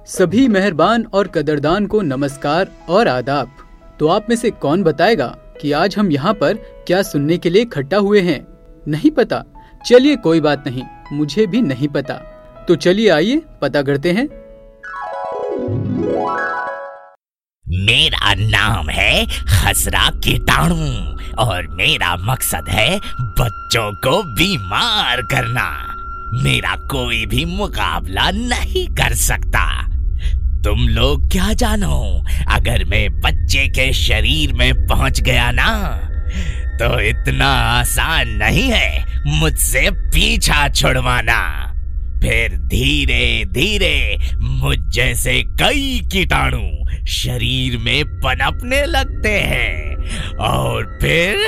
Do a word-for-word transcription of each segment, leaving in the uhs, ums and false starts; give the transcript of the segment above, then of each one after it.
सभी मेहरबान और कदरदान को नमस्कार और आदाब। तो आप में से कौन बताएगा कि आज हम यहाँ पर क्या सुनने के लिए इकट्ठा हुए हैं? नहीं पता? चलिए कोई बात नहीं, मुझे भी नहीं पता। तो चलिए आइए पता करते हैं। मेरा नाम है खसरा कीटाणु और मेरा मकसद है बच्चों को बीमार करना। मेरा कोई भी मुकाबला नहीं कर सकता। तुम लोग क्या जानो, अगर मैं बच्चे के शरीर में पहुंच गया ना, तो इतना आसान नहीं है मुझसे पीछा छुड़वाना। फिर धीरे धीरे मुझ जैसे कई कीटाणु शरीर में पनपने लगते हैं और फिर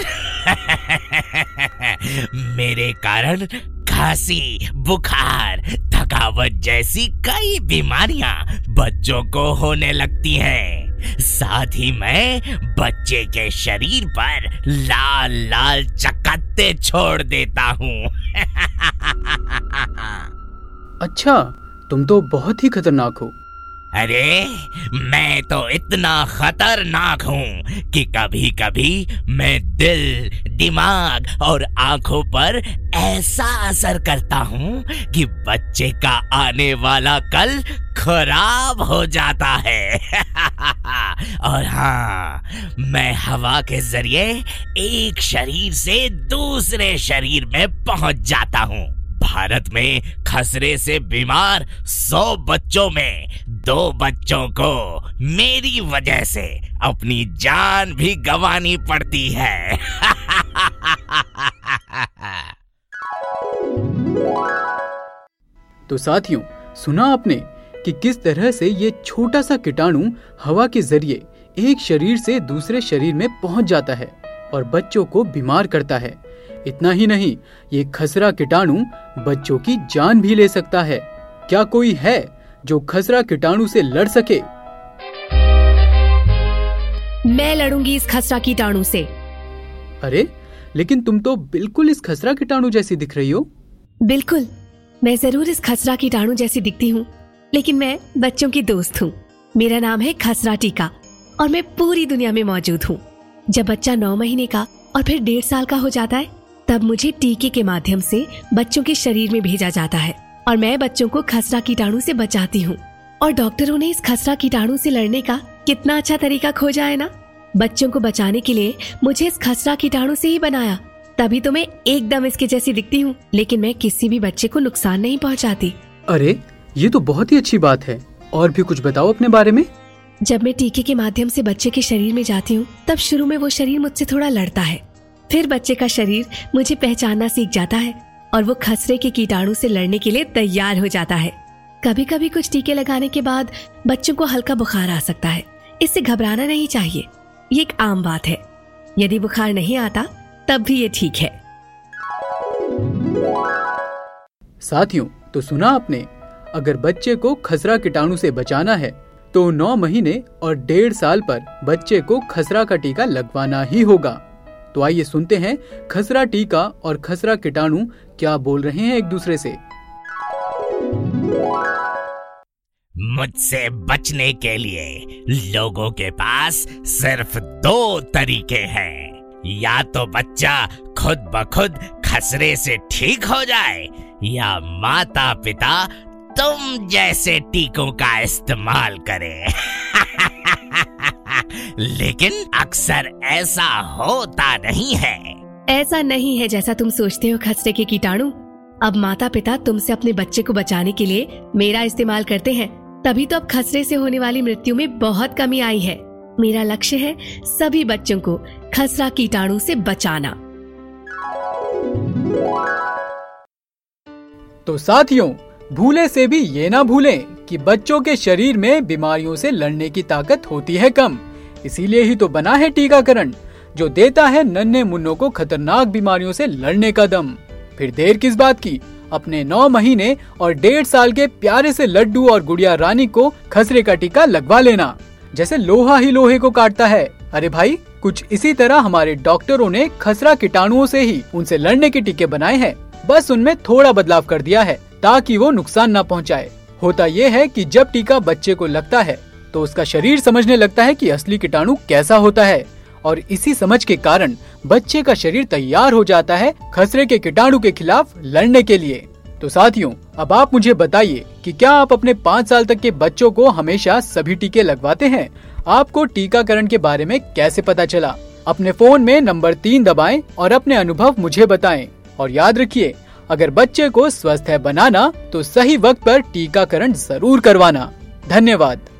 मेरे कारण खांसी, बुखार, थकावट जैसी कई बीमारियां बच्चों को होने लगती हैं। साथ ही मैं बच्चे के शरीर पर लाल लाल चकत्ते छोड़ देता हूँ। अच्छा, तुम तो बहुत ही खतरनाक हो। अरे मैं तो इतना खतरनाक हूँ कि कभी कभी मैं दिल, दिमाग और आंखों पर ऐसा असर करता हूँ कि बच्चे का आने वाला कल खराब हो जाता है। और हाँ, मैं हवा के जरिए एक शरीर से दूसरे शरीर में पहुँच जाता हूँ। भारत में खसरे से बीमार सौ बच्चों में दो बच्चों को मेरी वजह से अपनी जान भी गंवानी पड़ती है। तो साथियों, सुना आपने कि किस तरह से ये छोटा सा कीटाणु हवा के जरिए एक शरीर से दूसरे शरीर में पहुंच जाता है और बच्चों को बीमार करता है। इतना ही नहीं, ये खसरा कीटाणु बच्चों की जान भी ले सकता है। क्या कोई है जो खसरा कीटाणु से लड़ सके? मैं लड़ूंगी इस खसरा कीटाणु से। अरे, लेकिन तुम तो बिल्कुल इस खसरा कीटाणु जैसी दिख रही हो। बिल्कुल, मैं जरूर इस खसरा कीटाणु जैसी दिखती हूँ, लेकिन मैं बच्चों की दोस्त हूँ। मेरा नाम है खसरा टीका और मैं पूरी दुनिया में मौजूद हूँ। जब बच्चा नौ महीने का और फिर डेढ़ साल का हो जाता है, तब मुझे टीके के माध्यम से बच्चों के शरीर में भेजा जाता है और मैं बच्चों को खसरा कीटाणु से बचाती हूँ। और डॉक्टरों ने इस खसरा कीटाणु से लड़ने का कितना अच्छा तरीका खोजा है ना। बच्चों को बचाने के लिए मुझे इस खसरा कीटाणु से ही बनाया, तभी तो मैं एकदम इसके जैसी दिखती हूँ, लेकिन मैं किसी भी बच्चे को नुकसान नहीं पहुँचाती। अरे, ये तो बहुत ही अच्छी बात है। और भी कुछ बताओ अपने बारे में। जब मैं टीके के माध्यम से बच्चे के शरीर में जाती हूँ, तब शुरू में वो शरीर मुझसे थोड़ा लड़ता है। फिर बच्चे का शरीर मुझे पहचानना सीख जाता है और वो खसरे के कीटाणु से लड़ने के लिए तैयार हो जाता है। कभी कभी कुछ टीके लगाने के बाद बच्चों को हल्का बुखार आ सकता है। इससे घबराना नहीं चाहिए, ये एक आम बात है। यदि बुखार नहीं आता तब भी ये ठीक है। साथियों, तो सुना आपने, अगर बच्चे को खसरा कीटाणु से बचाना है तो नौ महीने और डेढ़ साल पर बच्चे को खसरा का टीका लगवाना ही होगा। तो आइए सुनते हैं खसरा टीका और खसरा कीटाणु क्या बोल रहे हैं एक दूसरे से। मुझसे बचने के लिए लोगों के पास सिर्फ दो तरीके हैं। या तो बच्चा खुद ब खुद खसरे से ठीक हो जाए, या माता पिता तुम जैसे टीकों का इस्तेमाल करें। लेकिन अक्सर ऐसा होता नहीं है। ऐसा नहीं है जैसा तुम सोचते हो खसरे के कीटाणु। अब माता पिता तुमसे अपने बच्चे को बचाने के लिए मेरा इस्तेमाल करते हैं, तभी तो अब खसरे से होने वाली मृत्यु में बहुत कमी आई है। मेरा लक्ष्य है सभी बच्चों को खसरा कीटाणु से बचाना। तो साथियों, भूले से भी ये ना भूलें कि बच्चों के शरीर में बीमारियों से लड़ने की ताकत होती है कम। इसीलिए ही तो बना है टीकाकरण, जो देता है नन्हे मुन्नों को खतरनाक बीमारियों से लड़ने का दम। फिर देर किस बात की, अपने नौ महीने और डेढ़ साल के प्यारे से लड्डू और गुड़िया रानी को खसरे का टीका लगवा लेना, जैसे लोहा ही लोहे को काटता है। अरे भाई, कुछ इसी तरह हमारे डॉक्टरों ने खसरा कीटाणुओं से ही उनसे लड़ने के टीके बनाए हैं। बस उनमें थोड़ा बदलाव कर दिया है ताकि वो नुकसान न पहुंचाए। होता ये है कि जब टीका बच्चे को लगता है तो उसका शरीर समझने लगता है कि असली कीटाणु कैसा होता है, और इसी समझ के कारण बच्चे का शरीर तैयार हो जाता है खसरे के कीटाणु के खिलाफ लड़ने के लिए। तो साथियों, अब आप मुझे बताइए कि क्या आप अपने पाँच साल तक के बच्चों को हमेशा सभी टीके लगवाते हैं? आपको टीकाकरण के बारे में कैसे पता चला? अपने फोन में नंबर तीन दबाएं और अपने अनुभव मुझे बताएं। और याद रखिए, अगर बच्चे को स्वस्थ है बनाना तो सही वक्त पर टीकाकरण जरूर करवाना। धन्यवाद।